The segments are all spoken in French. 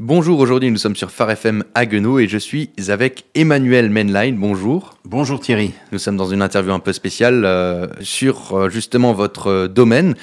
Bonjour, aujourd'hui nous sommes sur Phare FM Haguenau et je suis avec Emmanuel Menline. Bonjour. Bonjour Thierry. Nous sommes dans une interview un peu spéciale sur justement votre domaine.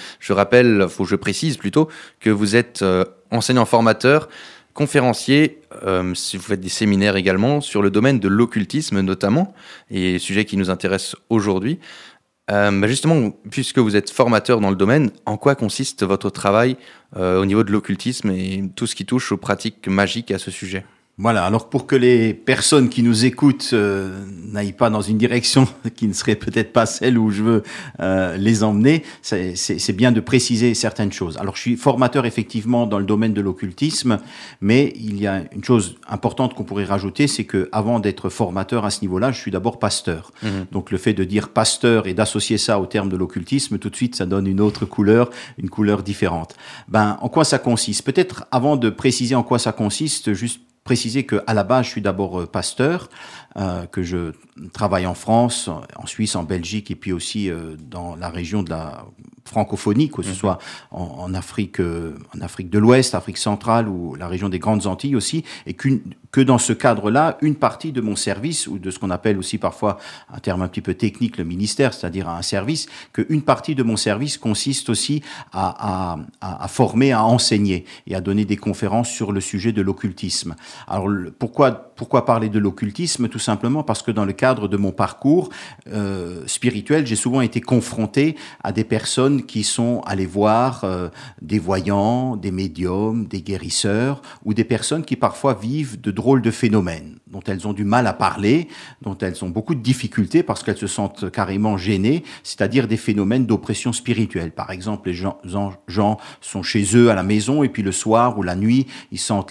Je précise plutôt que vous êtes enseignant-formateur, conférencier, vous faites des séminaires également sur le domaine de l'occultisme notamment, et sujet qui nous intéresse aujourd'hui. Justement, puisque vous êtes formateur dans le domaine, en quoi consiste votre travail au niveau de l'occultisme et tout ce qui touche aux pratiques magiques à ce sujet ? Voilà, alors pour que les personnes qui nous écoutent n'aillent pas dans une direction qui ne serait peut-être pas celle où je veux les emmener, c'est bien de préciser certaines choses. Alors je suis formateur effectivement dans le domaine de l'occultisme, mais il y a une chose importante qu'on pourrait rajouter, c'est que avant d'être formateur à ce niveau-là, je suis d'abord pasteur. Donc le fait de dire pasteur et d'associer ça au terme de l'occultisme, tout de suite ça donne une autre couleur, une couleur différente. En quoi ça consiste ? Peut-être avant de préciser en quoi ça consiste, juste préciser que à la base je suis d'abord pasteur, que je travaille en France, en Suisse, en Belgique et puis aussi dans la région de la francophonie, que ce soit en Afrique de l'Ouest, Afrique centrale ou la région des Grandes Antilles aussi, et que dans ce cadre-là, une partie de mon service, ou de ce qu'on appelle aussi parfois un terme un petit peu technique, le ministère, c'est-à-dire un service, qu'une partie de mon service consiste aussi à former, à enseigner et à donner des conférences sur le sujet de l'occultisme. Alors pourquoi parler de l'occultisme ? Tout simplement parce que dans le cadre de mon parcours spirituel, j'ai souvent été confronté à des personnes qui sont allées voir des voyants, des médiums, des guérisseurs, ou des personnes qui parfois vivent de drôles de phénomènes dont elles ont du mal à parler, dont elles ont beaucoup de difficultés parce qu'elles se sentent carrément gênées, c'est-à-dire des phénomènes d'oppression spirituelle. Par exemple, les gens sont chez eux à la maison et puis le soir ou la nuit, ils sentent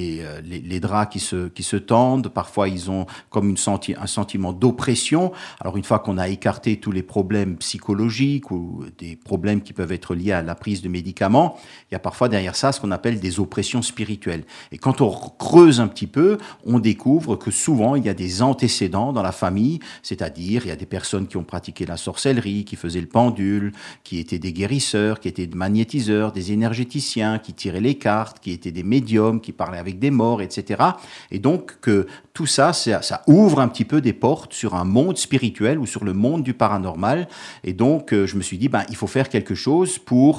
les draps qui se tendent. Parfois, ils ont comme un sentiment d'oppression. Alors, une fois qu'on a écarté tous les problèmes psychologiques ou des problèmes qui peuvent être liés à la prise de médicaments, il y a parfois derrière ça ce qu'on appelle des oppressions spirituelles. Et quand on creuse un petit peu, on découvre que souvent il y a des antécédents dans la famille, c'est-à-dire il y a des personnes qui ont pratiqué la sorcellerie, qui faisaient le pendule, qui étaient des guérisseurs, qui étaient des magnétiseurs, des énergéticiens, qui tiraient les cartes, qui étaient des médiums, qui parlaient avec des morts, etc. Et donc que tout ça, ça ouvre un petit peu des portes sur un monde spirituel ou sur le monde du paranormal. Et donc je me suis dit, il faut faire quelque chose pour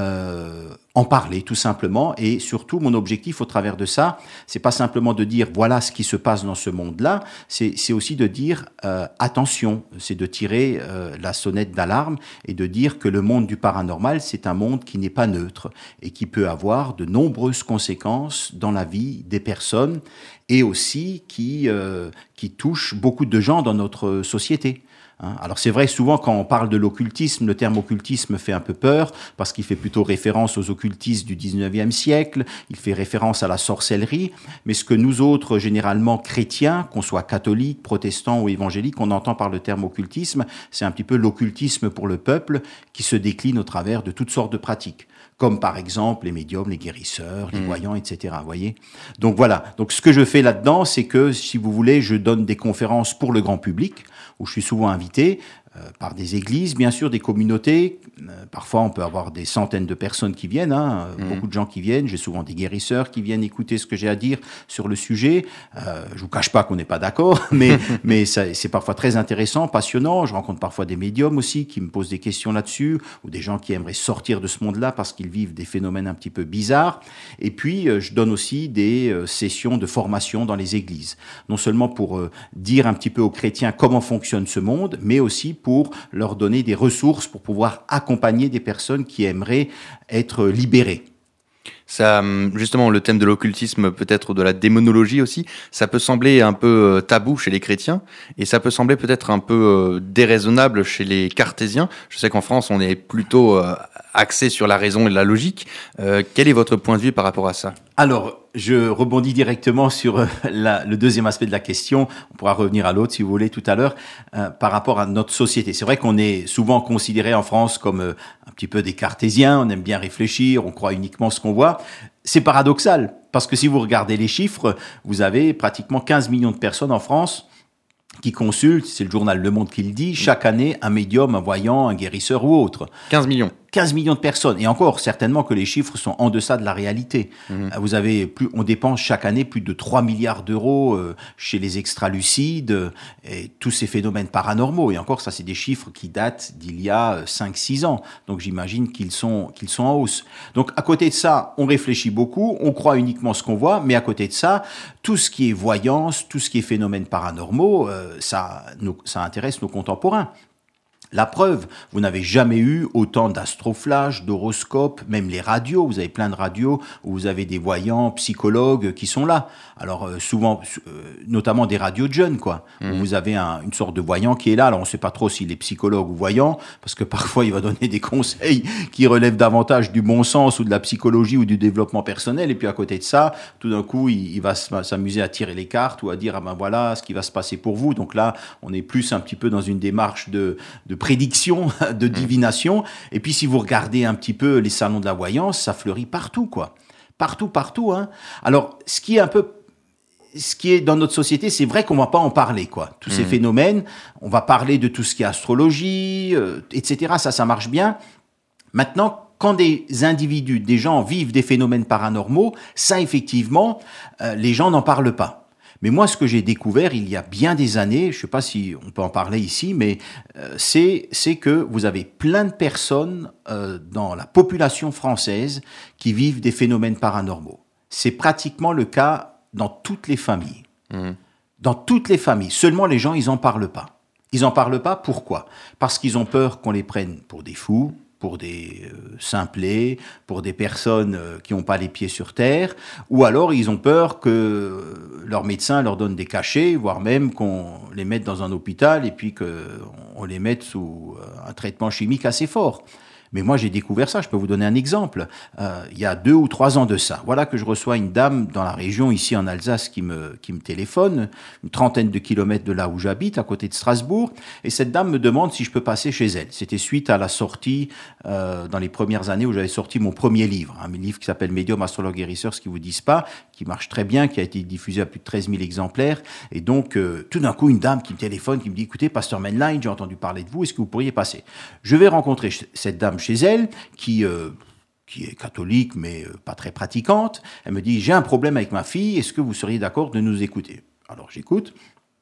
en parler tout simplement, et surtout mon objectif au travers de ça, c'est pas simplement de dire voilà ce qui se passe dans ce monde-là, c'est aussi de dire attention, c'est de tirer la sonnette d'alarme et de dire que le monde du paranormal, c'est un monde qui n'est pas neutre et qui peut avoir de nombreuses conséquences dans la vie des personnes et aussi qui touche beaucoup de gens dans notre société. Alors c'est vrai, souvent quand on parle de l'occultisme, le terme occultisme fait un peu peur parce qu'il fait plutôt référence aux occultistes du 19e siècle, il fait référence à la sorcellerie, mais ce que nous autres, généralement chrétiens, qu'on soit catholiques, protestants ou évangéliques, on entend par le terme occultisme, c'est un petit peu l'occultisme pour le peuple qui se décline au travers de toutes sortes de pratiques, comme par exemple les médiums, les guérisseurs, les voyants, etc. Voyez. Donc voilà, donc ce que je fais là-dedans, c'est que si vous voulez, je donne des conférences pour le grand public, où je suis souvent invité par des églises, bien sûr, des communautés. Parfois, on peut avoir des centaines de personnes qui viennent, beaucoup de gens qui viennent. J'ai souvent des guérisseurs qui viennent écouter ce que j'ai à dire sur le sujet. Je vous cache pas qu'on n'est pas d'accord, mais c'est parfois très intéressant, passionnant. Je rencontre parfois des médiums aussi qui me posent des questions là-dessus, ou des gens qui aimeraient sortir de ce monde-là parce qu'ils vivent des phénomènes un petit peu bizarres. Et puis, je donne aussi des sessions de formation dans les églises. Non seulement pour dire un petit peu aux chrétiens comment fonctionne ce monde, mais aussi pour leur donner des ressources pour pouvoir accompagner des personnes qui aimeraient être libérées. Ça, justement, le thème de l'occultisme, peut-être de la démonologie aussi, ça peut sembler un peu tabou chez les chrétiens et ça peut sembler peut-être un peu déraisonnable chez les cartésiens. Je sais qu'en France, on est plutôt axé sur la raison et la logique. Quel est votre point de vue par rapport à ça ? Alors, je rebondis directement sur le deuxième aspect de la question. On pourra revenir à l'autre si vous voulez tout à l'heure, par rapport à notre société. C'est vrai qu'on est souvent considéré en France comme un petit peu des cartésiens, on aime bien réfléchir, on croit uniquement ce qu'on voit. C'est paradoxal, parce que si vous regardez les chiffres, vous avez pratiquement 15 millions de personnes en France qui consultent, c'est le journal Le Monde qui le dit, chaque année un médium, un voyant, un guérisseur ou autre. 15 millions. 15 millions de personnes. Et encore, certainement que les chiffres sont en deçà de la réalité. Vous avez on dépense chaque année plus de 3 milliards d'euros chez les extralucides et tous ces phénomènes paranormaux. Et encore, ça, c'est des chiffres qui datent d'il y a 5-6 ans. Donc, j'imagine qu'ils sont en hausse. Donc, à côté de ça, on réfléchit beaucoup, on croit uniquement ce qu'on voit, mais à côté de ça, tout ce qui est voyance, tout ce qui est phénomènes paranormaux, ça intéresse nos contemporains. La preuve, vous n'avez jamais eu autant d'astroflash, d'horoscopes, même les radios. Vous avez plein de radios où vous avez des voyants, psychologues qui sont là. Alors souvent, notamment des radios de jeunes, quoi. Où vous avez une sorte de voyant qui est là. Alors on ne sait pas trop s'il est psychologue ou voyant, parce que parfois il va donner des conseils qui relèvent davantage du bon sens ou de la psychologie ou du développement personnel. Et puis à côté de ça, tout d'un coup, il va s'amuser à tirer les cartes ou à dire ah ben voilà ce qui va se passer pour vous. Donc là, on est plus un petit peu dans une démarche de prédiction, de divination. Et puis, si vous regardez un petit peu les salons de la voyance, ça fleurit partout, quoi. Partout, hein. Alors, ce qui est dans notre société, c'est vrai qu'on va pas en parler, quoi. Tous ces phénomènes, on va parler de tout ce qui est astrologie, etc. Ça marche bien. Maintenant, quand des individus, des gens vivent des phénomènes paranormaux, ça, effectivement, les gens n'en parlent pas. Mais moi, ce que j'ai découvert il y a bien des années, je ne sais pas si on peut en parler ici, mais c'est que vous avez plein de personnes dans la population française qui vivent des phénomènes paranormaux. C'est pratiquement le cas dans toutes les familles. Dans toutes les familles. Seulement, les gens, ils n'en parlent pas. Ils n'en parlent pas, pourquoi ? Parce qu'ils ont peur qu'on les prenne pour des fous, pour des simplés, pour des personnes qui n'ont pas les pieds sur terre, ou alors ils ont peur que leur médecin leur donne des cachets, voire même qu'on les mette dans un hôpital et puis qu'on les mette sous un traitement chimique assez fort. Mais moi, j'ai découvert ça. Je peux vous donner un exemple. Il y a 2 ou 3 ans de ça. Voilà que je reçois une dame dans la région, ici en Alsace, qui me téléphone, une 30aine de kilomètres de là où j'habite, à côté de Strasbourg. Et cette dame me demande si je peux passer chez elle. C'était suite à la sortie, dans les premières années où j'avais sorti mon premier livre. Un livre qui s'appelle Médium, astrologue, guérisseur, ce qui vous disent pas, qui marche très bien, qui a été diffusé à plus de 13 000 exemplaires. Et donc, tout d'un coup, une dame qui me téléphone, qui me dit, écoutez, Pasteur Mainline, j'ai entendu parler de vous, est-ce que vous pourriez passer ? Je vais rencontrer cette dame chez elle, qui est catholique, mais pas très pratiquante. Elle me dit, j'ai un problème avec ma fille, est-ce que vous seriez d'accord de nous écouter ? Alors j'écoute.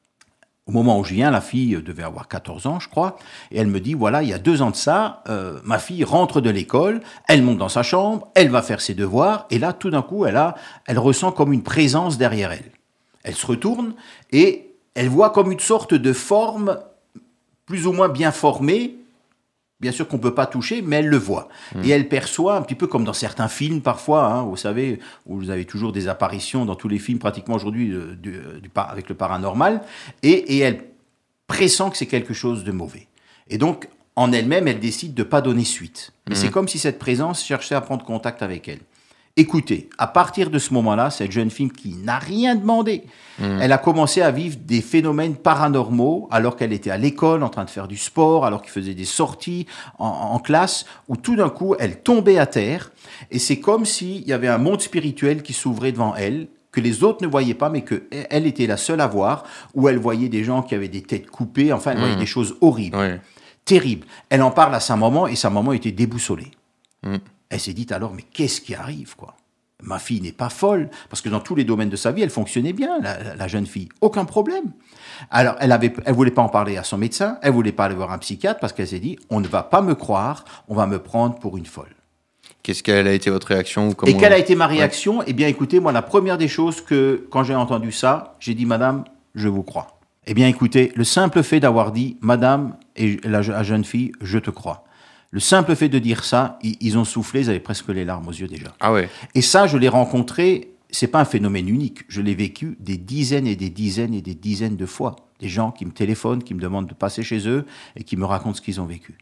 Au moment où je viens, la fille devait avoir 14 ans, je crois, et elle me dit, voilà, il y a 2 ans de ça, ma fille rentre de l'école, elle monte dans sa chambre, elle va faire ses devoirs, et là, tout d'un coup, elle ressent comme une présence derrière elle. Elle se retourne, et elle voit comme une sorte de forme plus ou moins bien formée. Bien sûr qu'on ne peut pas toucher, mais elle le voit. Et elle perçoit, un petit peu comme dans certains films parfois, hein, vous savez, où vous avez toujours des apparitions dans tous les films pratiquement aujourd'hui avec le paranormal, et elle pressent que c'est quelque chose de mauvais. Et donc, en elle-même, elle décide de ne pas donner suite. Mais c'est comme si cette présence cherchait à prendre contact avec elle. Écoutez, à partir de ce moment-là, cette jeune fille qui n'a rien demandé, elle a commencé à vivre des phénomènes paranormaux alors qu'elle était à l'école en train de faire du sport, alors qu'elle faisait des sorties en classe, où tout d'un coup, elle tombait à terre. Et c'est comme s'il y avait un monde spirituel qui s'ouvrait devant elle, que les autres ne voyaient pas, mais qu'elle était la seule à voir, où elle voyait des gens qui avaient des têtes coupées, enfin, elle voyait des choses horribles, terribles. Elle en parle à sa maman, et sa maman était déboussolée. Elle s'est dit alors, mais qu'est-ce qui arrive, quoi ? Ma fille n'est pas folle, parce que dans tous les domaines de sa vie, elle fonctionnait bien, la jeune fille. Aucun problème. Alors, elle voulait pas en parler à son médecin, elle voulait pas aller voir un psychiatre, parce qu'elle s'est dit, on ne va pas me croire, on va me prendre pour une folle. Quelle a été votre réaction ? Et quelle a été ma réaction ? Eh bien, écoutez, moi, la première des choses quand j'ai entendu ça, j'ai dit, madame, je vous crois. Eh bien, écoutez, le simple fait d'avoir dit, madame, et la jeune fille, je te crois. Le simple fait de dire ça, ils ont soufflé, ils avaient presque les larmes aux yeux déjà. Ah ouais. Et ça, je l'ai rencontré, c'est pas un phénomène unique, je l'ai vécu des dizaines et des dizaines et des dizaines de fois. Des gens qui me téléphonent, qui me demandent de passer chez eux et qui me racontent ce qu'ils ont vécu.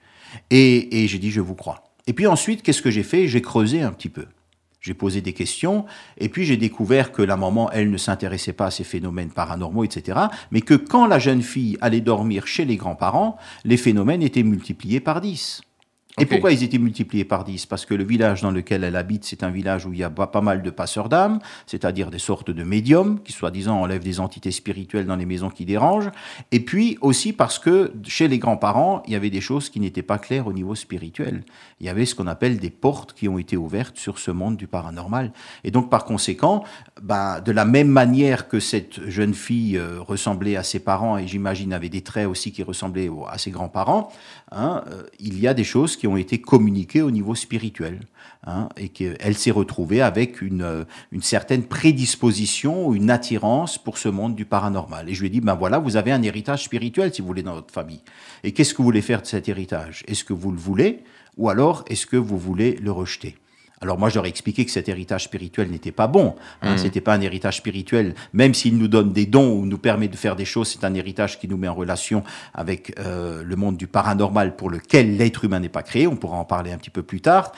Et j'ai dit, je vous crois. Et puis ensuite, qu'est-ce que j'ai fait ? J'ai creusé un petit peu. J'ai posé des questions, et puis j'ai découvert que la maman, elle ne s'intéressait pas à ces phénomènes paranormaux, etc., mais que quand la jeune fille allait dormir chez les grands-parents, les phénomènes étaient multipliés par 10. Et pourquoi ils étaient multipliés par 10? Parce que le village dans lequel elle habite, c'est un village où il y a pas mal de passeurs d'âmes, c'est-à-dire des sortes de médiums qui, soi-disant, enlèvent des entités spirituelles dans les maisons qui dérangent. Et puis aussi parce que chez les grands-parents, il y avait des choses qui n'étaient pas claires au niveau spirituel. Il y avait ce qu'on appelle des portes qui ont été ouvertes sur ce monde du paranormal. Et donc, par conséquent, de la même manière que cette jeune fille ressemblait à ses parents, et j'imagine avait des traits aussi qui ressemblaient à ses grands-parents, il y a des choses qui ont été communiquées au niveau spirituel, et qu'elle s'est retrouvée avec une certaine prédisposition, une attirance pour ce monde du paranormal. Et je lui ai dit, voilà, vous avez un héritage spirituel, si vous voulez, dans votre famille. Et qu'est-ce que vous voulez faire de cet héritage? Est-ce que vous le voulez, ou alors est-ce que vous voulez le rejeter? Alors moi, je leur ai expliqué que cet héritage spirituel n'était pas bon. C'était pas un héritage spirituel. Même s'il nous donne des dons ou nous permet de faire des choses, c'est un héritage qui nous met en relation avec le monde du paranormal pour lequel l'être humain n'est pas créé. On pourra en parler un petit peu plus tard.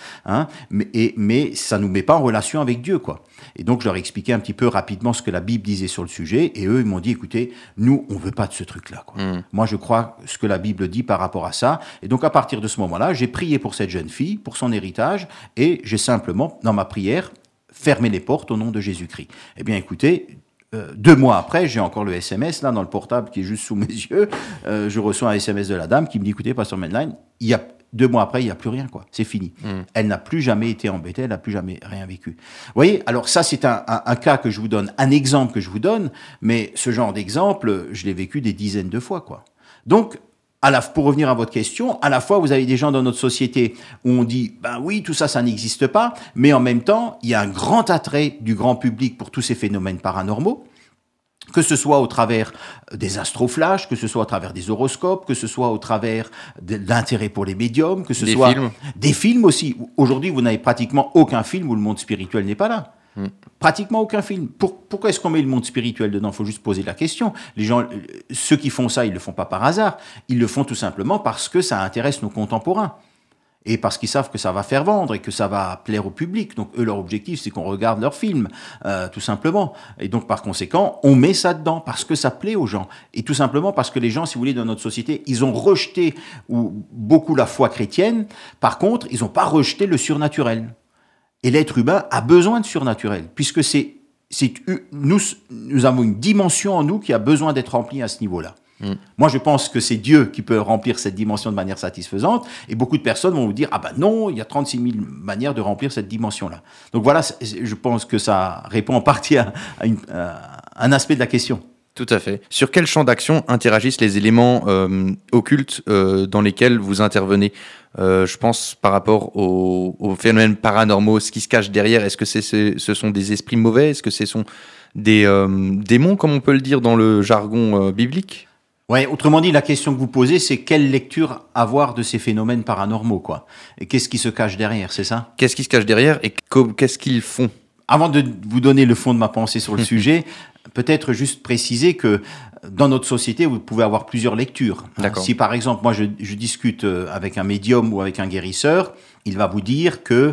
Mais ça nous met pas en relation avec Dieu, quoi. Et donc, je leur ai expliqué un petit peu rapidement ce que la Bible disait sur le sujet. Et eux, ils m'ont dit, écoutez, nous, on veut pas de ce truc-là, quoi. Moi, je crois ce que la Bible dit par rapport à ça. Et donc, à partir de ce moment-là, j'ai prié pour cette jeune fille, pour son héritage, et j'ai simplement, dans ma prière, fermé les portes au nom de Jésus-Christ. Eh bien, écoutez, 2 mois après, j'ai encore le SMS, là, dans le portable qui est juste sous mes yeux. Je reçois un SMS de la dame qui me dit, écoutez, Pasteur Medline, 2 mois après, il n'y a plus rien, quoi. C'est fini. Elle n'a plus jamais été embêtée, elle n'a plus jamais rien vécu. Vous voyez, alors ça, c'est un cas que je vous donne, un exemple que je vous donne, mais ce genre d'exemple, je l'ai vécu des dizaines de fois, quoi. Donc, pour revenir à votre question, à la fois, vous avez des gens dans notre société où on dit, oui, tout ça, ça n'existe pas, mais en même temps, il y a un grand attrait du grand public pour tous ces phénomènes paranormaux, que ce soit au travers des astroflashs, que ce soit au travers des horoscopes, que ce soit au travers de l'intérêt pour les médiums, que ce soit des films aussi. Aujourd'hui, vous n'avez pratiquement aucun film où le monde spirituel n'est pas là. Pratiquement aucun film. Pourquoi est-ce qu'on met le monde spirituel dedans? Il faut juste poser la question. Les gens, ceux qui font ça, ils le font pas par hasard. Ils le font tout simplement parce que ça intéresse nos contemporains. Et parce qu'ils savent que ça va faire vendre et que ça va plaire au public. Donc, eux, leur objectif, c'est qu'on regarde leurs films, tout simplement. Et donc, par conséquent, on met ça dedans parce que ça plaît aux gens. Et tout simplement parce que les gens, si vous voulez, dans notre société, ils ont rejeté beaucoup la foi chrétienne. Par contre, ils n'ont pas rejeté le surnaturel. Et l'être humain a besoin de surnaturel, puisque nous avons une dimension en nous qui a besoin d'être remplie à ce niveau-là. Moi, je pense que c'est Dieu qui peut remplir cette dimension de manière satisfaisante, et beaucoup de personnes vont vous dire, non, il y a 36 000 manières de remplir cette dimension-là. Donc voilà, je pense que ça répond en partie à un aspect de la question. Tout à fait. Sur quel champ d'action interagissent les éléments occultes dans lesquels vous intervenez? Je pense par rapport aux phénomènes paranormaux, ce qui se cache derrière. Est-ce que ce sont des esprits mauvais? Est-ce que ce sont des démons, comme on peut le dire dans le jargon biblique? Ouais, autrement dit, la question que vous posez, c'est quelle lecture avoir de ces phénomènes paranormaux, quoi. Et qu'est-ce qui se cache derrière, c'est ça? Qu'est-ce qui se cache derrière et qu'est-ce qu'ils font? Avant de vous donner le fond de ma pensée sur le sujet, peut-être juste préciser que dans notre société, vous pouvez avoir plusieurs lectures. D'accord. Si par exemple, moi je discute avec un médium ou avec un guérisseur, il va vous dire que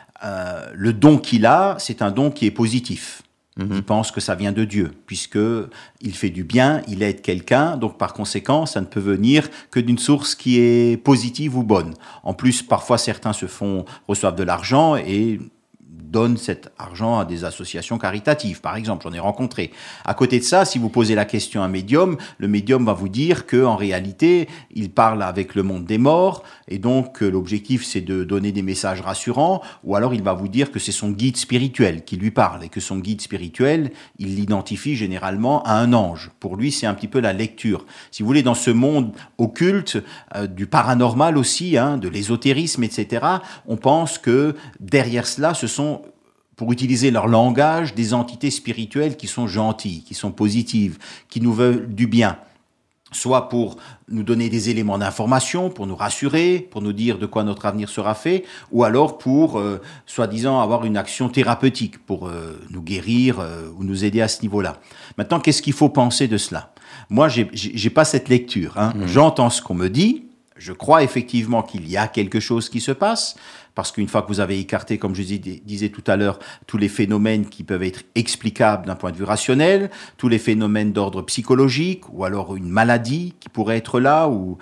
le don qu'il a, c'est un don qui est positif. Il pense que ça vient de Dieu, puisque il fait du bien, il aide quelqu'un, donc par conséquent, ça ne peut venir que d'une source qui est positive ou bonne. En plus, parfois, certains reçoivent de l'argent et donnent cet argent à des associations caritatives, par exemple, j'en ai rencontré. À côté de ça, si vous posez la question à un médium, le médium va vous dire que en réalité, il parle avec le monde des morts, et donc l'objectif c'est de donner des messages rassurants, ou alors il va vous dire que c'est son guide spirituel qui lui parle, et que son guide spirituel, il l'identifie généralement à un ange. Pour lui, c'est un petit peu la lecture. Si vous voulez, dans ce monde occulte, du paranormal aussi, de l'ésotérisme, etc., on pense que derrière cela, ce sont, pour utiliser leur langage, des entités spirituelles qui sont gentilles, qui sont positives, qui nous veulent du bien. Soit pour nous donner des éléments d'information, pour nous rassurer, pour nous dire de quoi notre avenir sera fait, ou alors pour, soi-disant, avoir une action thérapeutique, pour nous guérir ou nous aider à ce niveau-là. Maintenant, qu'est-ce qu'il faut penser de cela? Moi, j'ai pas cette lecture. J'entends ce qu'on me dit, je crois effectivement qu'il y a quelque chose qui se passe. parce qu'une fois que vous avez écarté, comme je disais tout à l'heure, tous les phénomènes qui peuvent être explicables d'un point de vue rationnel, tous les phénomènes d'ordre psychologique, ou alors une maladie qui pourrait être là, ou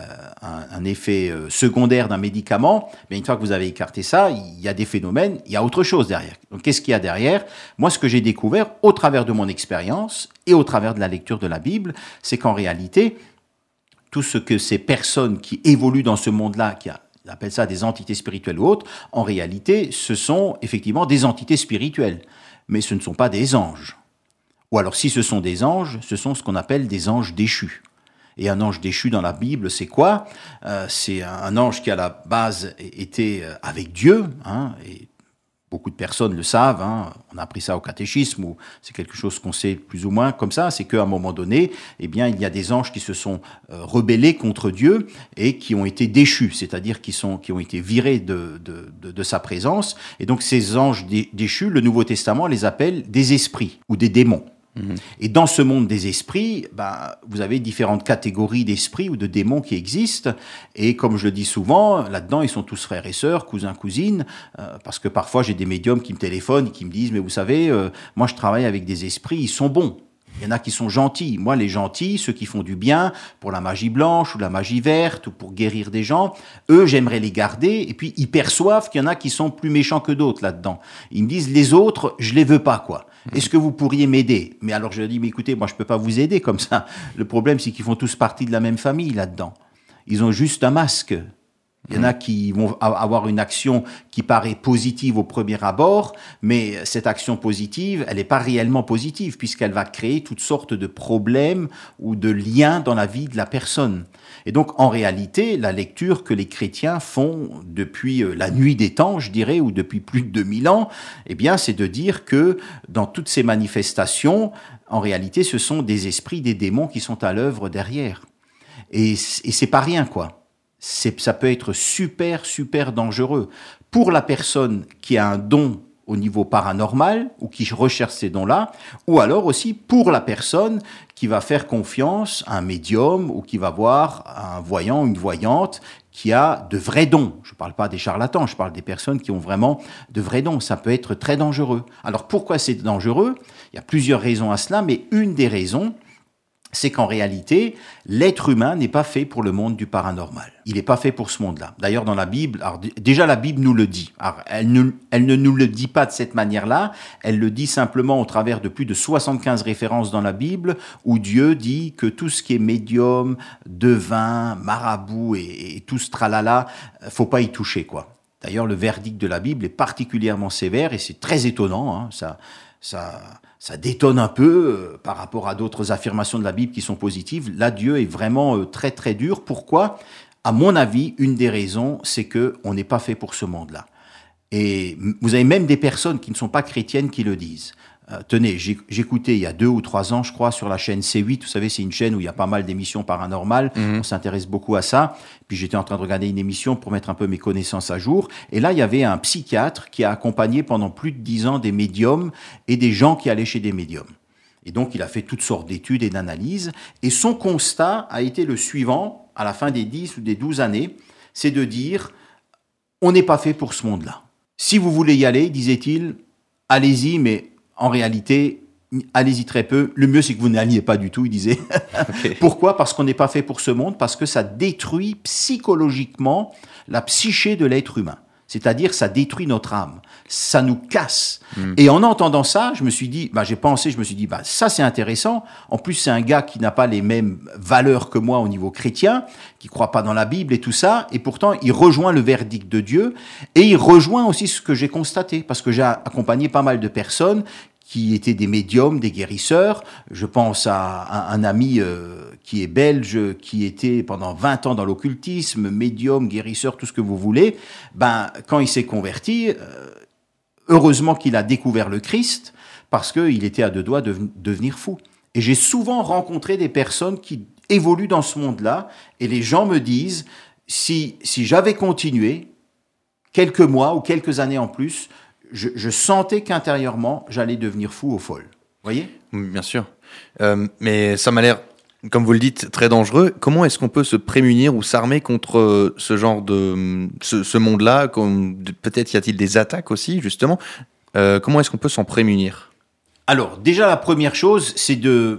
un effet secondaire d'un médicament, mais une fois que vous avez écarté ça, il y a des phénomènes, il y a autre chose derrière. Donc qu'est-ce qu'il y a derrière? Moi, ce que j'ai découvert au travers de mon expérience et au travers de la lecture de la Bible, c'est qu'en réalité, tout ce que ces personnes qui évoluent dans ce monde-là, on appelle ça des entités spirituelles ou autres, en réalité, ce sont effectivement des entités spirituelles, mais ce ne sont pas des anges. Ou alors, si ce sont des anges, ce sont ce qu'on appelle des anges déchus. Et un ange déchu dans la Bible, c'est quoi? C'est un ange qui, à la base, était avec Dieu, et beaucoup de personnes le savent, on a appris ça au catéchisme, ou c'est quelque chose qu'on sait plus ou moins comme ça, c'est qu'à un moment donné, eh bien, il y a des anges qui se sont rebellés contre Dieu et qui ont été déchus, c'est-à-dire qui ont été virés de sa présence. Et donc ces anges déchus, le Nouveau Testament les appelle des esprits ou des démons. Et dans ce monde des esprits, vous avez différentes catégories d'esprits ou de démons qui existent. Et comme je le dis souvent, là-dedans, ils sont tous frères et sœurs, cousins, cousines, parce que parfois j'ai des médiums qui me téléphonent et qui me disent « Mais vous savez, moi je travaille avec des esprits, ils sont bons. Il y en a qui sont gentils. Moi, les gentils, ceux qui font du bien pour la magie blanche ou la magie verte ou pour guérir des gens, eux, j'aimerais les garder. Et puis, ils perçoivent qu'il y en a qui sont plus méchants que d'autres là-dedans. Ils me disent, les autres, je les veux pas, quoi. Est-ce que vous pourriez m'aider? Mais alors, je leur dis, mais écoutez, moi, je peux pas vous aider comme ça. Le problème, c'est qu'ils font tous partie de la même famille là-dedans. Ils ont juste un masque. Il y en a qui vont avoir une action qui paraît positive au premier abord, mais cette action positive, elle n'est pas réellement positive puisqu'elle va créer toutes sortes de problèmes ou de liens dans la vie de la personne. Et donc, en réalité, la lecture que les chrétiens font depuis la nuit des temps, je dirais, ou depuis plus de 2000 ans, eh bien, c'est de dire que dans toutes ces manifestations, en réalité, ce sont des esprits, des démons qui sont à l'œuvre derrière. Et c'est pas rien, quoi. Ça peut être super, super dangereux pour la personne qui a un don au niveau paranormal ou qui recherche ces dons-là, ou alors aussi pour la personne qui va faire confiance à un médium ou qui va voir un voyant, une voyante qui a de vrais dons. Je ne parle pas des charlatans, je parle des personnes qui ont vraiment de vrais dons. Ça peut être très dangereux. Alors pourquoi c'est dangereux? Il y a plusieurs raisons à cela, mais une des raisons, c'est qu'en réalité, l'être humain n'est pas fait pour le monde du paranormal. Il n'est pas fait pour ce monde-là. D'ailleurs, dans la Bible, alors déjà la Bible nous le dit. Alors, elle ne nous le dit pas de cette manière-là, elle le dit simplement au travers de plus de 75 références dans la Bible, où Dieu dit que tout ce qui est médium, devin, marabout et tout ce tralala, faut pas y toucher, quoi. D'ailleurs, le verdict de la Bible est particulièrement sévère et c'est très étonnant, ça détonne un peu par rapport à d'autres affirmations de la Bible qui sont positives. Là, Dieu est vraiment très, très dur. Pourquoi? À mon avis, une des raisons, c'est que on n'est pas fait pour ce monde-là. Et vous avez même des personnes qui ne sont pas chrétiennes qui le disent. Tenez, j'écoutais il y a 2 ou 3 ans, je crois, sur la chaîne C8. Vous savez, c'est une chaîne où il y a pas mal d'émissions paranormales. On s'intéresse beaucoup à ça. Puis j'étais en train de regarder une émission pour mettre un peu mes connaissances à jour. Et là, il y avait un psychiatre qui a accompagné pendant plus de 10 ans des médiums et des gens qui allaient chez des médiums. Et donc, il a fait toutes sortes d'études et d'analyses. Et son constat a été le suivant, à la fin des 10 ou des 12 années, c'est de dire, on n'est pas fait pour ce monde-là. Si vous voulez y aller, disait-il, allez-y, mais en réalité, allez-y très peu. Le mieux, c'est que vous n'alliez pas du tout, il disait. Okay. Pourquoi? Parce qu'on n'est pas fait pour ce monde, parce que ça détruit psychologiquement la psyché de l'être humain. C'est-à-dire, ça détruit notre âme. Ça nous casse. Et en entendant ça, je me suis dit, ça c'est intéressant. En plus, c'est un gars qui n'a pas les mêmes valeurs que moi au niveau chrétien, qui croit pas dans la Bible et tout ça. Et pourtant, il rejoint le verdict de Dieu. Et il rejoint aussi ce que j'ai constaté. Parce que j'ai accompagné pas mal de personnes qui étaient des médiums, des guérisseurs. Je pense à un ami qui est belge, qui était pendant 20 ans dans l'occultisme, médium, guérisseur, tout ce que vous voulez. Quand il s'est converti, heureusement qu'il a découvert le Christ, parce qu'il était à 2 doigts de devenir fou. Et j'ai souvent rencontré des personnes qui évoluent dans ce monde-là, et les gens me disent, si j'avais continué, quelques mois ou quelques années en plus, je sentais qu'intérieurement, j'allais devenir fou ou folle. Vous voyez? Bien sûr. Mais ça m'a l'air comme vous le dites, très dangereux. Comment est-ce qu'on peut se prémunir ou s'armer contre ce genre de ce monde-là? Peut-être y a-t-il des attaques aussi, justement. Comment est-ce qu'on peut s'en prémunir? Alors, déjà, la première chose, c'est de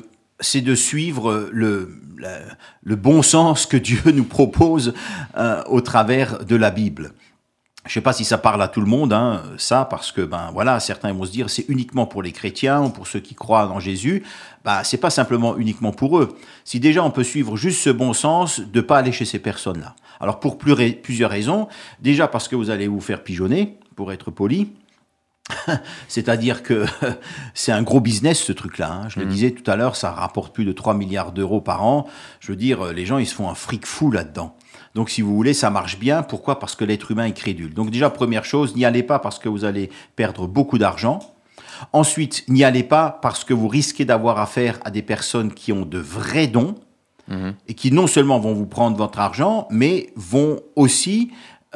suivre le bon sens que Dieu nous propose au travers de la Bible. Je sais pas si ça parle à tout le monde, hein, ça, parce que voilà, certains vont se dire c'est uniquement pour les chrétiens ou pour ceux qui croient en Jésus. C'est pas simplement uniquement pour eux. Si déjà on peut suivre juste ce bon sens, de pas aller chez ces personnes-là. Alors pour plusieurs raisons. Déjà parce que vous allez vous faire pigeonner, pour être poli. C'est-à-dire que c'est un gros business ce truc-là. Hein. Je le disais tout à l'heure, ça rapporte plus de 3 milliards d'euros par an. Je veux dire, les gens ils se font un fric fou là-dedans. Donc, si vous voulez, ça marche bien. Pourquoi? Parce que l'être humain est crédule. Donc, déjà, première chose, n'y allez pas parce que vous allez perdre beaucoup d'argent. Ensuite, n'y allez pas parce que vous risquez d'avoir affaire à des personnes qui ont de vrais dons et qui non seulement vont vous prendre votre argent, mais vont aussi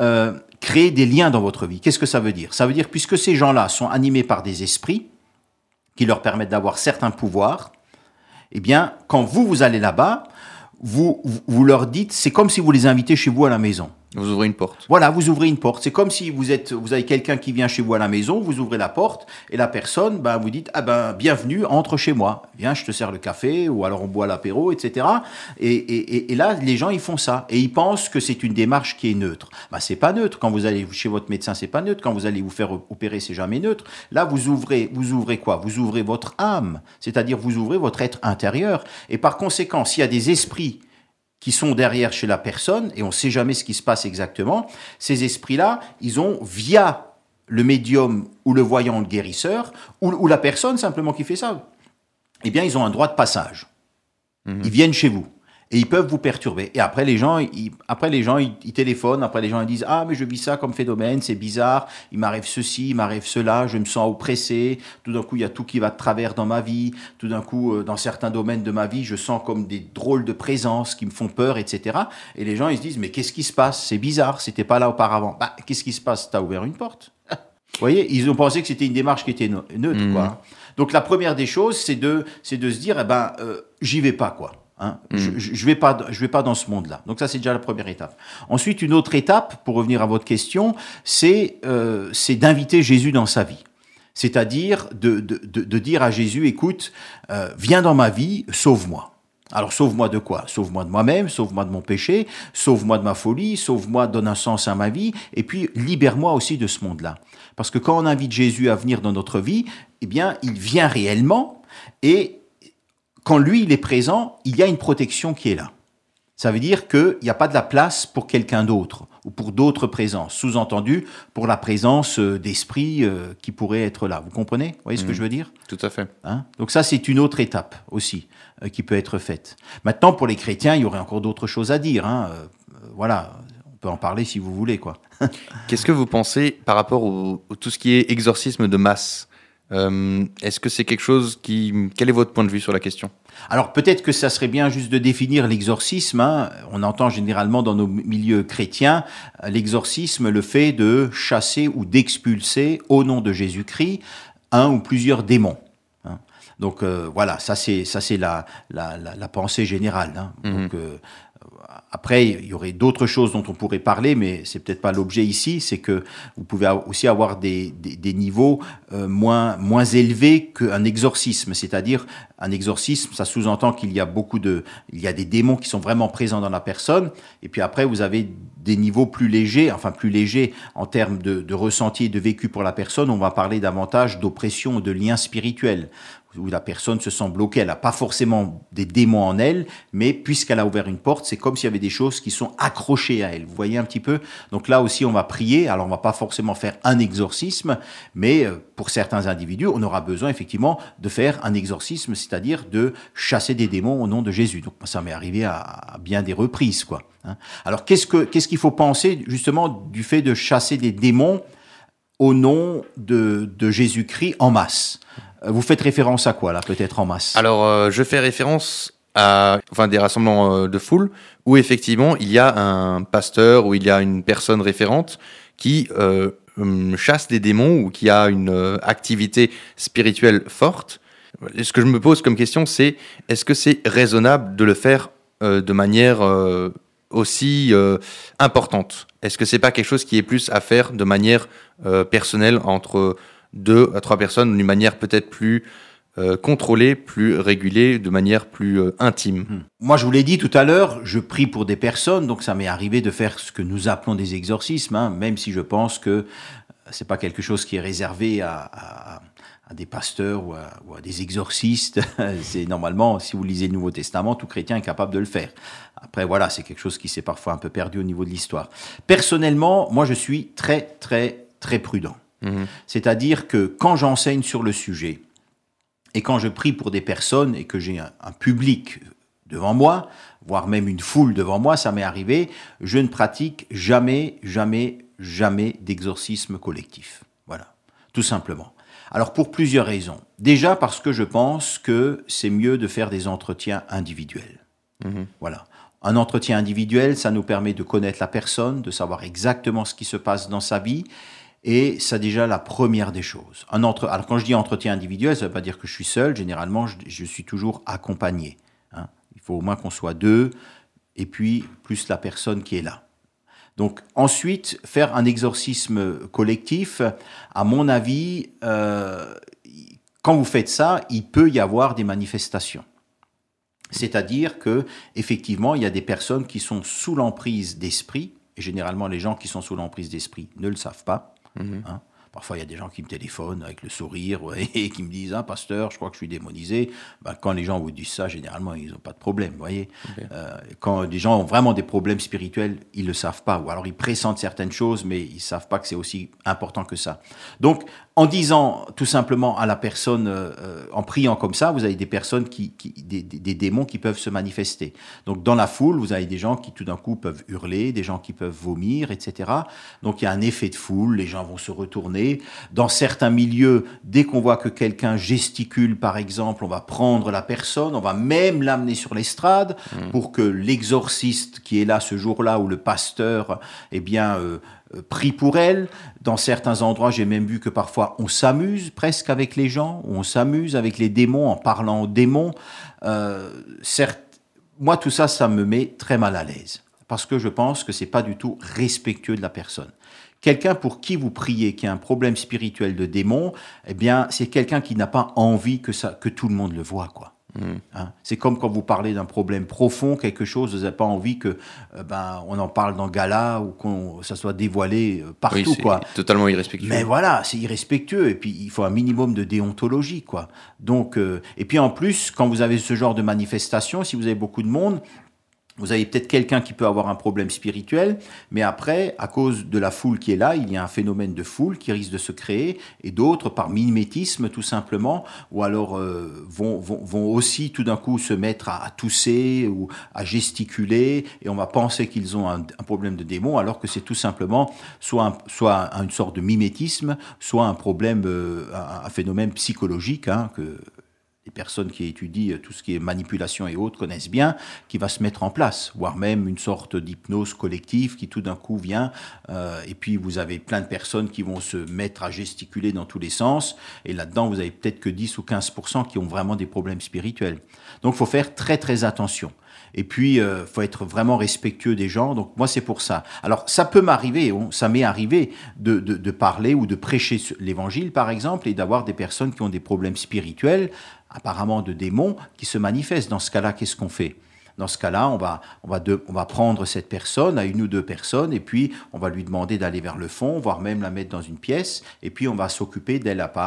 créer des liens dans votre vie. Qu'est-ce que ça veut dire? Ça veut dire, puisque ces gens-là sont animés par des esprits qui leur permettent d'avoir certains pouvoirs, eh bien, quand vous allez là-bas, vous leur dites, c'est comme si vous les invitez chez vous à la maison. Vous ouvrez une porte. Voilà, vous ouvrez une porte. C'est comme si vous avez quelqu'un qui vient chez vous à la maison, vous ouvrez la porte et la personne, vous dites, bienvenue, entre chez moi. Viens, je te sers le café ou alors on boit l'apéro, etc. Et là, les gens, ils font ça. Et ils pensent que c'est une démarche qui est neutre. C'est pas neutre. Quand vous allez chez votre médecin, c'est pas neutre. Quand vous allez vous faire opérer, c'est jamais neutre. Là, vous ouvrez quoi? Vous ouvrez votre âme. C'est-à-dire, vous ouvrez votre être intérieur. Et par conséquent, s'il y a des esprits qui sont derrière chez la personne, et on ne sait jamais ce qui se passe exactement, ces esprits-là, ils ont, via le médium ou le voyant, le guérisseur, ou la personne simplement qui fait ça, eh bien, ils ont un droit de passage. Ils viennent chez vous. Et ils peuvent vous perturber. Et après, les gens, ils téléphonent. Après, les gens, ils disent, mais je vis ça comme phénomène, c'est bizarre. Il m'arrive ceci, il m'arrive cela, je me sens oppressé. Tout d'un coup, il y a tout qui va de travers dans ma vie. Tout d'un coup, dans certains domaines de ma vie, je sens comme des drôles de présences qui me font peur, etc. Et les gens, ils se disent, mais qu'est-ce qui se passe? C'est bizarre, c'était pas là auparavant. Qu'est-ce qui se passe? T'as ouvert une porte. Vous voyez, ils ont pensé que c'était une démarche qui était neutre, quoi. Donc, la première des choses, c'est de se dire, j'y vais pas, quoi. Je vais pas dans ce monde-là. Donc ça, c'est déjà la première étape. Ensuite, une autre étape, pour revenir à votre question, c'est d'inviter Jésus dans sa vie. C'est-à-dire de dire à Jésus, écoute, viens dans ma vie, sauve-moi. Alors, sauve-moi de quoi? Sauve-moi de moi-même, sauve-moi de mon péché, sauve-moi de ma folie, sauve-moi, donne un sens à ma vie, et puis libère-moi aussi de ce monde-là. Parce que quand on invite Jésus à venir dans notre vie, eh bien, il vient réellement, et quand lui, il est présent, il y a une protection qui est là. Ça veut dire qu'il n'y a pas de la place pour quelqu'un d'autre ou pour d'autres présences. Sous-entendu, pour la présence d'esprits qui pourraient être là. Vous comprenez? Vous voyez ce que je veux dire? Tout à fait. Donc ça, c'est une autre étape aussi qui peut être faite. Maintenant, pour les chrétiens, il y aurait encore d'autres choses à dire. Voilà, on peut en parler si vous voulez, quoi. Qu'est-ce que vous pensez par rapport au tout ce qui est exorcisme de masse? Est-ce que c'est quelque chose quel est votre point de vue sur la question? Alors peut-être que ça serait bien juste de définir l'exorcisme. On entend généralement dans nos milieux chrétiens l'exorcisme, le fait de chasser ou d'expulser au nom de Jésus-Christ un ou plusieurs démons. Donc voilà, ça c'est la pensée générale. Donc après, il y aurait d'autres choses dont on pourrait parler, mais c'est peut-être pas l'objet ici. C'est que vous pouvez aussi avoir des niveaux moins élevés qu'un exorcisme. C'est-à-dire, un exorcisme, ça sous-entend qu'il y a il y a des démons qui sont vraiment présents dans la personne. Et puis après, vous avez des niveaux plus légers en termes de ressenti et de vécu pour la personne. On va parler davantage d'oppression ou de lien spirituel, où la personne se sent bloquée. Elle n'a pas forcément des démons en elle, mais puisqu'elle a ouvert une porte, c'est comme s'il y avait des choses qui sont accrochées à elle. Vous voyez un petit peu? Donc là aussi, on va prier. Alors, on va pas forcément faire un exorcisme, mais pour certains individus, on aura besoin effectivement de faire un exorcisme, c'est-à-dire de chasser des démons au nom de Jésus. Donc, ça m'est arrivé à bien des reprises, quoi. Alors, qu'est-ce qu'il faut penser justement du fait de chasser des démons au nom de Jésus-Christ en masse? Vous faites référence à quoi, là, peut-être en masse? Alors, je fais référence à des rassemblements de foule où, effectivement, il y a un pasteur ou il y a une personne référente qui chasse des démons ou qui a une activité spirituelle forte. Ce que je me pose comme question, c'est est-ce que c'est raisonnable de le faire de manière aussi importante? Est-ce que c'est pas quelque chose qui est plus à faire de manière personnelle entre 2 à 3 personnes, d'une manière peut-être plus contrôlée, plus régulée, de manière plus intime? Moi, je vous l'ai dit tout à l'heure, je prie pour des personnes, donc ça m'est arrivé de faire ce que nous appelons des exorcismes, hein, même si je pense que c'est pas quelque chose qui est réservé à des pasteurs ou à des exorcistes. C'est normalement, si vous lisez le Nouveau Testament, tout chrétien est capable de le faire. Après, voilà, c'est quelque chose qui s'est parfois un peu perdu au niveau de l'histoire. Personnellement, moi, je suis très, très, très prudent. C'est-à-dire que quand j'enseigne sur le sujet et quand je prie pour des personnes et que j'ai un public devant moi, voire même une foule devant moi, ça m'est arrivé, je ne pratique jamais, jamais, jamais d'exorcisme collectif. Voilà, tout simplement. Alors pour plusieurs raisons. Déjà parce que je pense que c'est mieux de faire des entretiens individuels. Voilà. Un entretien individuel, ça nous permet de connaître la personne, de savoir exactement ce qui se passe dans sa vie. Et c'est déjà la première des choses. Alors quand je dis entretien individuel, ça ne veut pas dire que je suis seul. Généralement, je suis toujours accompagné. Hein. Il faut au moins qu'on soit 2, et puis plus la personne qui est là. Donc ensuite, faire un exorcisme collectif, à mon avis, quand vous faites ça, il peut y avoir des manifestations. C'est-à-dire que effectivement, il y a des personnes qui sont sous l'emprise d'esprit, et généralement les gens qui sont sous l'emprise d'esprit ne le savent pas. Hein. Parfois, il y a des gens qui me téléphonent avec le sourire et qui me disent « Ah, pasteur, je crois que je suis démonisé. » Quand les gens vous disent ça, généralement, ils n'ont pas de problème, vous voyez. Okay. Quand des gens ont vraiment des problèmes spirituels, ils ne le savent pas. Ou alors, ils pressentent certaines choses, mais ils ne savent pas que c'est aussi important que ça. Donc, en disant tout simplement à la personne, en priant comme ça, vous avez des personnes des démons qui peuvent se manifester. Donc, dans la foule, vous avez des gens qui, tout d'un coup, peuvent hurler, des gens qui peuvent vomir, etc. Donc, il y a un effet de foule, les gens vont se retourner. Dans certains milieux, dès qu'on voit que quelqu'un gesticule, par exemple, on va prendre la personne, on va même l'amener sur l'estrade pour que l'exorciste qui est là ce jour-là, ou le pasteur, eh bien, prie pour elle. Dans certains endroits, j'ai même vu que parfois on s'amuse presque avec les gens, on s'amuse avec les démons en parlant aux démons. Certes, moi, tout ça, ça me met très mal à l'aise parce que je pense que c'est pas du tout respectueux de la personne. Quelqu'un pour qui vous priez, qui a un problème spirituel de démon, eh bien, c'est quelqu'un qui n'a pas envie que tout le monde le voit, quoi. Hein? C'est comme quand vous parlez d'un problème profond, quelque chose, vous n'avez pas envie que on en parle dans Gala ou ça soit dévoilé partout, oui, c'est quoi. Totalement irrespectueux. Mais voilà, c'est irrespectueux et puis il faut un minimum de déontologie, quoi. Donc et puis en plus, quand vous avez ce genre de manifestation, si vous avez beaucoup de monde, vous avez peut-être quelqu'un qui peut avoir un problème spirituel, mais après, à cause de la foule qui est là, il y a un phénomène de foule qui risque de se créer, et d'autres, par mimétisme tout simplement, ou alors vont aussi tout d'un coup se mettre à tousser ou à gesticuler, et on va penser qu'ils ont un problème de démon, alors que c'est tout simplement soit une sorte de mimétisme, soit un problème, un phénomène psychologique, hein, que les personnes qui étudient tout ce qui est manipulation et autres connaissent bien, qui va se mettre en place, voire même une sorte d'hypnose collective qui tout d'un coup vient, et puis vous avez plein de personnes qui vont se mettre à gesticuler dans tous les sens, et là-dedans vous avez peut-être que 10 ou 15% qui ont vraiment des problèmes spirituels. Donc il faut faire très très attention. Et puis, faut être vraiment respectueux des gens. Donc, moi, c'est pour ça. Alors, ça peut m'arriver, ça m'est arrivé de parler ou de prêcher l'évangile, par exemple, et d'avoir des personnes qui ont des problèmes spirituels, apparemment de démons, qui se manifestent. Dans ce cas-là, qu'est-ce qu'on fait ? Dans ce cas-là, on va prendre cette personne, à 1 ou 2 personnes, et puis on va lui demander d'aller vers le fond, voire même la mettre dans une pièce, et puis on va s'occuper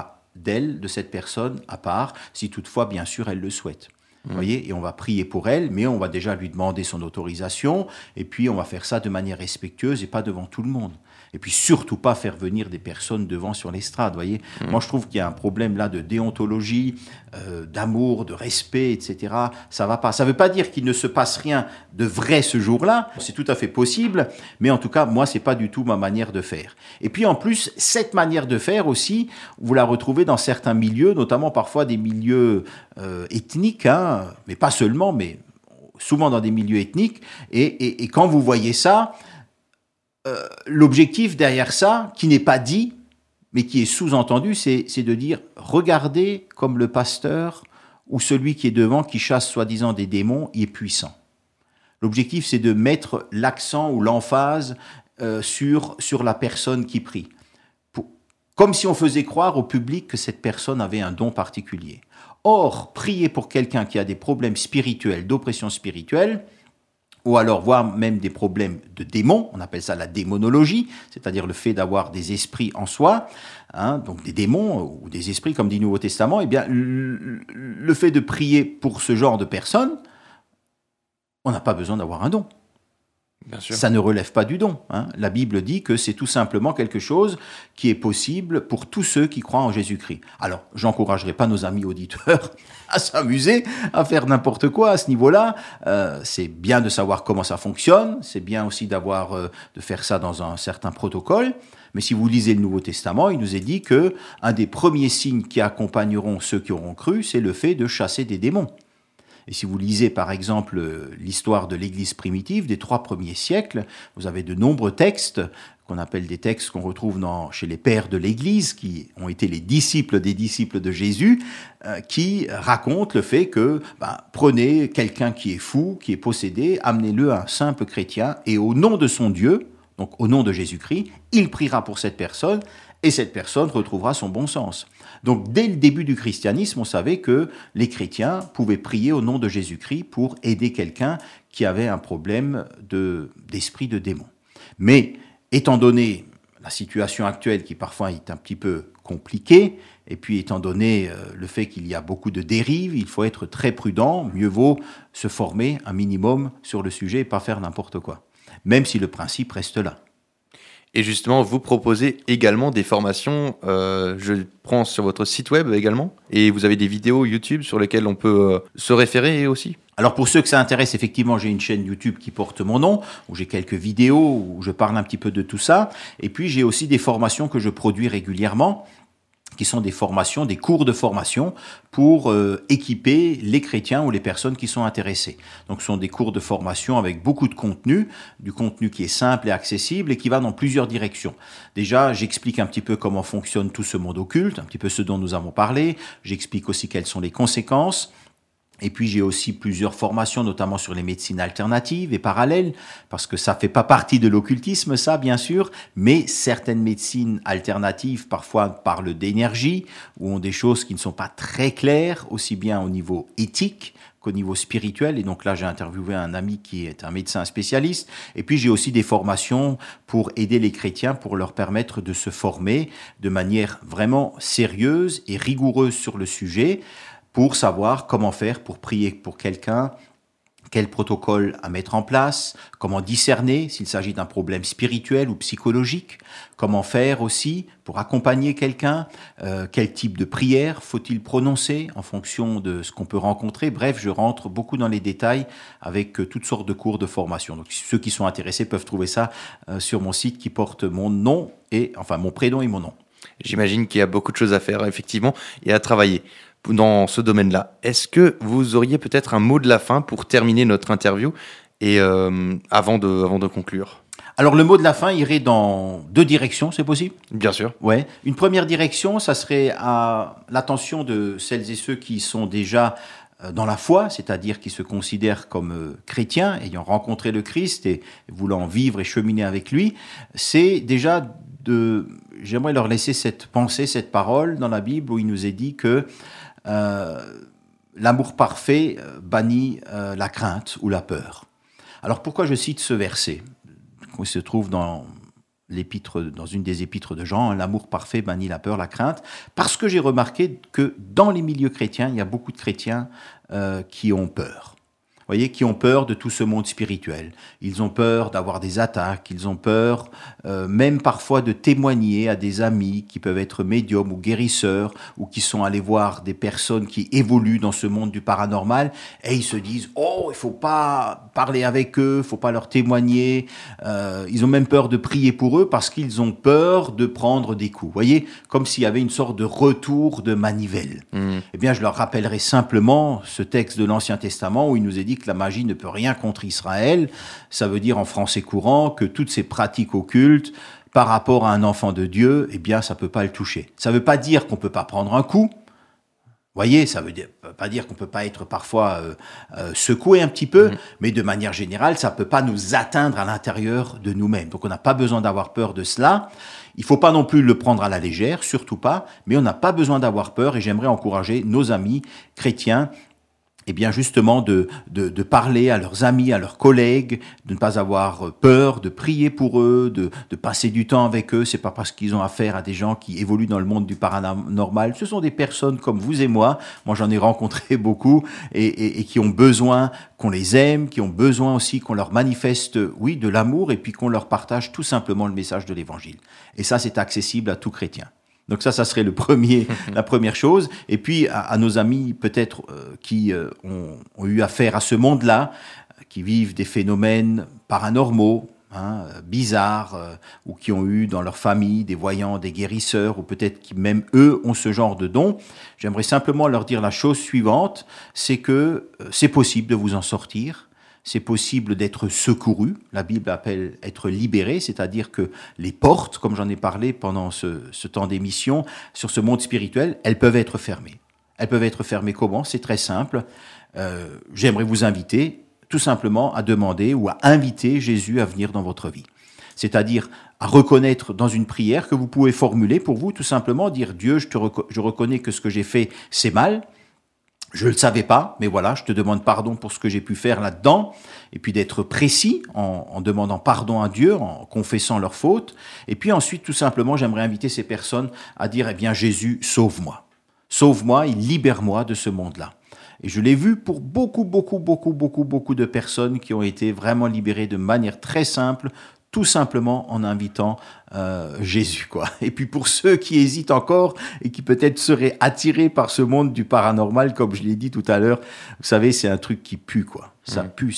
de cette personne à part, si toutefois, bien sûr, elle le souhaite. Vous voyez, et on va prier pour elle, mais on va déjà lui demander son autorisation, et puis on va faire ça de manière respectueuse et pas devant tout le monde. Et puis surtout pas faire venir des personnes devant sur l'estrade, vous voyez. Moi, je trouve qu'il y a un problème là de déontologie, d'amour, de respect, etc. Ça va pas. Ça veut pas dire qu'il ne se passe rien de vrai ce jour-là. C'est tout à fait possible, mais en tout cas, moi, c'est pas du tout ma manière de faire. Et puis en plus, cette manière de faire aussi, vous la retrouvez dans certains milieux, notamment parfois des milieux ethniques, hein, mais pas seulement, mais souvent dans des milieux ethniques. Et quand vous voyez ça, l'objectif derrière ça, qui n'est pas dit, mais qui est sous-entendu, c'est de dire, regardez comme le pasteur ou celui qui est devant, qui chasse soi-disant des démons, il est puissant. L'objectif, c'est de mettre l'accent ou l'emphase sur la personne qui prie. Comme si on faisait croire au public que cette personne avait un don particulier. Or, prier pour quelqu'un qui a des problèmes spirituels, d'oppression spirituelle, ou alors voire même des problèmes de démons, on appelle ça la démonologie, c'est-à-dire le fait d'avoir des esprits en soi, donc des démons ou des esprits comme dit le Nouveau Testament, eh bien, le fait de prier pour ce genre de personnes, on n'a pas besoin d'avoir un don. Bien sûr. Ça ne relève pas du don. La Bible dit que c'est tout simplement quelque chose qui est possible pour tous ceux qui croient en Jésus-Christ. Alors, j'encouragerai pas nos amis auditeurs à s'amuser, à faire n'importe quoi à ce niveau-là. C'est bien de savoir comment ça fonctionne. C'est bien aussi de faire ça dans un certain protocole. Mais si vous lisez le Nouveau Testament, il nous est dit que un des premiers signes qui accompagneront ceux qui auront cru, c'est le fait de chasser des démons. Et si vous lisez par exemple l'histoire de l'Église primitive des 3 premiers siècles, vous avez de nombreux textes qu'on appelle des textes qu'on retrouve chez les pères de l'Église, qui ont été les disciples des disciples de Jésus, qui racontent le fait que prenez quelqu'un qui est fou, qui est possédé, amenez-le à un simple chrétien, et au nom de son Dieu, donc au nom de Jésus-Christ, il priera pour cette personne, et cette personne retrouvera son bon sens. Donc, dès le début du christianisme, on savait que les chrétiens pouvaient prier au nom de Jésus-Christ pour aider quelqu'un qui avait un problème d'esprit de démon. Mais, étant donné la situation actuelle qui parfois est un petit peu compliquée, et puis étant donné le fait qu'il y a beaucoup de dérives, il faut être très prudent, mieux vaut se former un minimum sur le sujet et pas faire n'importe quoi, même si le principe reste là. Et justement, vous proposez également des formations, je prends sur votre site web également, et vous avez des vidéos YouTube sur lesquelles on peut se référer aussi. Alors pour ceux que ça intéresse, effectivement, j'ai une chaîne YouTube qui porte mon nom, où j'ai quelques vidéos, où je parle un petit peu de tout ça, et puis j'ai aussi des formations que je produis régulièrement, qui sont des formations, des cours de formation pour équiper les chrétiens ou les personnes qui sont intéressées. Donc ce sont des cours de formation avec beaucoup de contenu, du contenu qui est simple et accessible et qui va dans plusieurs directions. Déjà, j'explique un petit peu comment fonctionne tout ce monde occulte, un petit peu ce dont nous avons parlé. J'explique aussi quelles sont les conséquences. Et puis j'ai aussi plusieurs formations, notamment sur les médecines alternatives et parallèles, parce que ça fait pas partie de l'occultisme, ça bien sûr, mais certaines médecines alternatives parfois parlent d'énergie, ou ont des choses qui ne sont pas très claires, aussi bien au niveau éthique qu'au niveau spirituel. Et donc là, j'ai interviewé un ami qui est un médecin spécialiste. Et puis j'ai aussi des formations pour aider les chrétiens, pour leur permettre de se former de manière vraiment sérieuse et rigoureuse sur le sujet, pour savoir comment faire pour prier pour quelqu'un, quel protocole à mettre en place, comment discerner s'il s'agit d'un problème spirituel ou psychologique, comment faire aussi pour accompagner quelqu'un, quel type de prière faut-il prononcer en fonction de ce qu'on peut rencontrer. Bref, je rentre beaucoup dans les détails avec toutes sortes de cours de formation. Donc ceux qui sont intéressés peuvent trouver ça sur mon site qui porte mon nom, mon prénom et mon nom. J'imagine qu'il y a beaucoup de choses à faire, effectivement, et à travailler dans ce domaine-là. Est-ce que vous auriez peut-être un mot de la fin pour terminer notre interview et avant de conclure ? Alors le mot de la fin irait dans 2 directions, c'est possible ? Bien sûr. Ouais. Une première direction, ça serait à l'attention de celles et ceux qui sont déjà dans la foi, c'est-à-dire qui se considèrent comme chrétiens, ayant rencontré le Christ et voulant vivre et cheminer avec lui. C'est déjà j'aimerais leur laisser cette pensée, cette parole dans la Bible où il nous est dit que l'amour parfait bannit la crainte ou la peur. Alors pourquoi je cite ce verset qui se trouve dans une des épîtres de Jean, l'amour parfait bannit la peur, la crainte, parce que j'ai remarqué que dans les milieux chrétiens, il y a beaucoup de chrétiens qui ont peur. Vous voyez, qui ont peur de tout ce monde spirituel. Ils ont peur d'avoir des attaques, ils ont peur même parfois de témoigner à des amis qui peuvent être médiums ou guérisseurs ou qui sont allés voir des personnes qui évoluent dans ce monde du paranormal et ils se disent « Oh, il faut pas parler avec eux, il faut pas leur témoigner. » Ils ont même peur de prier pour eux parce qu'ils ont peur de prendre des coups. Vous voyez, comme s'il y avait une sorte de retour de manivelle. Eh bien, je leur rappellerai simplement ce texte de l'Ancien Testament où il nous est dit que la magie ne peut rien contre Israël. Ça veut dire en français courant que toutes ces pratiques occultes par rapport à un enfant de Dieu, eh bien, ça peut pas le toucher. Ça veut pas dire qu'on peut pas prendre un coup. Voyez, ça veut pas dire qu'on peut pas être parfois secoué un petit peu, mais de manière générale, ça peut pas nous atteindre à l'intérieur de nous-mêmes. Donc, on n'a pas besoin d'avoir peur de cela. Il faut pas non plus le prendre à la légère, surtout pas, mais on n'a pas besoin d'avoir peur et j'aimerais encourager nos amis chrétiens eh bien justement de parler à leurs amis, à leurs collègues, de ne pas avoir peur, de prier pour eux, de passer du temps avec eux. C'est pas parce qu'ils ont affaire à des gens qui évoluent dans le monde du paranormal. Ce sont des personnes comme vous et moi. Moi, j'en ai rencontré beaucoup et qui ont besoin qu'on les aime, qui ont besoin aussi qu'on leur manifeste, oui, de l'amour et puis qu'on leur partage tout simplement le message de l'Évangile. Et ça, c'est accessible à tout chrétien. Donc ça serait la première chose. Et puis à nos amis peut-être qui ont eu affaire à ce monde-là, qui vivent des phénomènes paranormaux, bizarres, ou qui ont eu dans leur famille des voyants, des guérisseurs, ou peut-être qui même eux ont ce genre de don. J'aimerais simplement leur dire la chose suivante, c'est que c'est possible de vous en sortir. C'est possible d'être secouru. La Bible appelle être libéré, c'est-à-dire que les portes, comme j'en ai parlé pendant ce temps d'émission, sur ce monde spirituel, elles peuvent être fermées. Elles peuvent être fermées comment ? C'est très simple. J'aimerais vous inviter tout simplement à demander ou à inviter Jésus à venir dans votre vie. C'est-à-dire à reconnaître dans une prière que vous pouvez formuler pour vous, tout simplement dire « Dieu, je reconnais que ce que j'ai fait, c'est mal ». Je le savais pas, mais voilà, je te demande pardon pour ce que j'ai pu faire là-dedans, et puis d'être précis en demandant pardon à Dieu, en confessant leurs fautes, et puis ensuite, tout simplement, j'aimerais inviter ces personnes à dire, eh bien, Jésus, sauve-moi. Sauve-moi et libère-moi de ce monde-là. Et je l'ai vu pour beaucoup de personnes qui ont été vraiment libérées de manière très simple, tout simplement en invitant Jésus, quoi. Et puis pour ceux qui hésitent encore et qui peut-être seraient attirés par ce monde du paranormal, comme je l'ai dit tout à l'heure, vous savez, c'est un truc qui pue, quoi. Ça pue.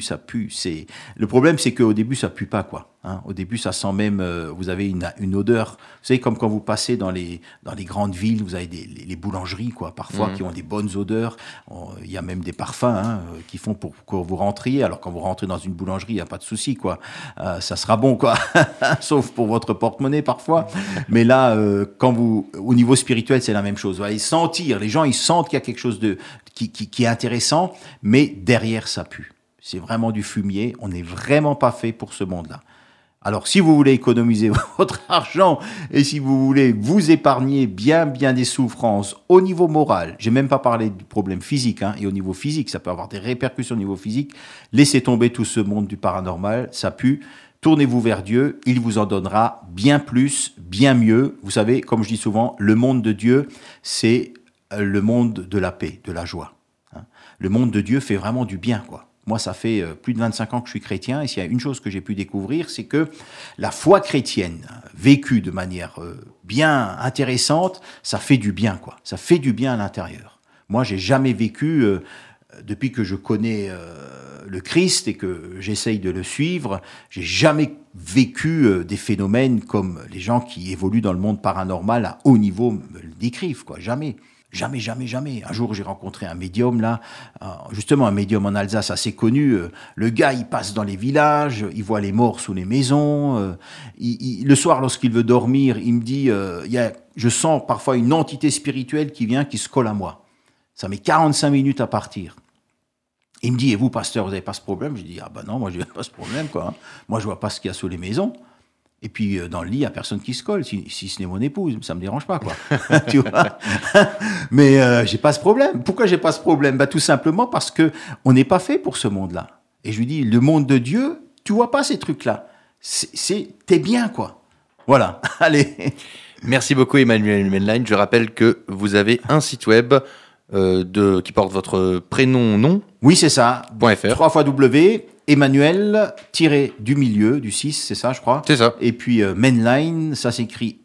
Le problème, c'est qu'au début, ça pue pas, quoi. Au début, ça sent même. Vous avez une odeur. Vous savez, comme quand vous passez dans les grandes villes, vous avez les boulangeries, quoi, parfois qui ont des bonnes odeurs. Il y a même des parfums qui font pour que vous rentriez. Alors quand vous rentrez dans une boulangerie, il y a pas de souci, quoi. Ça sera bon, quoi. Sauf pour votre porte-monnaie parfois. Mais là, au niveau spirituel, c'est la même chose. Vous allez sentir. Les gens, ils sentent qu'il y a quelque chose qui est intéressant, mais derrière, ça pue. C'est vraiment du fumier. On n'est vraiment pas fait pour ce monde-là. Alors, si vous voulez économiser votre argent et si vous voulez vous épargner bien des souffrances au niveau moral, j'ai même pas parlé du problème physique, et au niveau physique, ça peut avoir des répercussions au niveau physique, laissez tomber tout ce monde du paranormal, ça pue. Tournez-vous vers Dieu, il vous en donnera bien plus, bien mieux. Vous savez, comme je dis souvent, le monde de Dieu, c'est le monde de la paix, de la joie. Le monde de Dieu fait vraiment du bien, quoi. Moi, ça fait plus de 25 ans que je suis chrétien, et s'il y a une chose que j'ai pu découvrir, c'est que la foi chrétienne, vécue de manière bien intéressante, ça fait du bien, quoi. Ça fait du bien à l'intérieur. Moi, j'ai jamais vécu, depuis que je connais le Christ et que j'essaye de le suivre, j'ai jamais vécu des phénomènes comme les gens qui évoluent dans le monde paranormal à haut niveau me le décrivent, quoi. Jamais. Un jour, j'ai rencontré un médium, là, justement un médium en Alsace assez connu. Le gars, il passe dans les villages, il voit les morts sous les maisons. Le soir, lorsqu'il veut dormir, il me dit, je sens parfois une entité spirituelle qui vient, qui se colle à moi. Ça met 45 minutes à partir. Il me dit, et vous, pasteur, vous n'avez pas ce problème ? Je dis, ah ben non, moi, je n'ai pas ce problème, quoi. Moi, je vois pas ce qu'il y a sous les maisons. Et puis, dans le lit, il n'y a personne qui se colle, si ce n'est mon épouse. Ça ne me dérange pas, quoi. Tu vois ? Mais j'ai pas ce problème. Pourquoi j'ai pas ce problème ? Tout simplement parce qu'on n'est pas fait pour ce monde-là. Et je lui dis, le monde de Dieu, tu vois pas ces trucs-là. T'es bien, quoi. Voilà. Allez. Merci beaucoup, Emmanuel Menline. Je rappelle que vous avez un site web qui porte votre prénom, Oui, c'est ça. .fr. 3 www. Emmanuel-du-milieu, du 6, c'est ça, je crois. C'est ça. Et puis Menline, ça s'écrit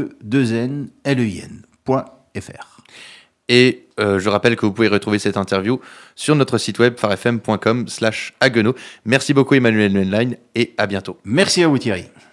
MAE2NLEIN.fr. Et je rappelle que vous pouvez retrouver cette interview sur notre site web farfm.com/Haguenau. Merci beaucoup, Emmanuel Menline, et à bientôt. Merci à vous, Thierry.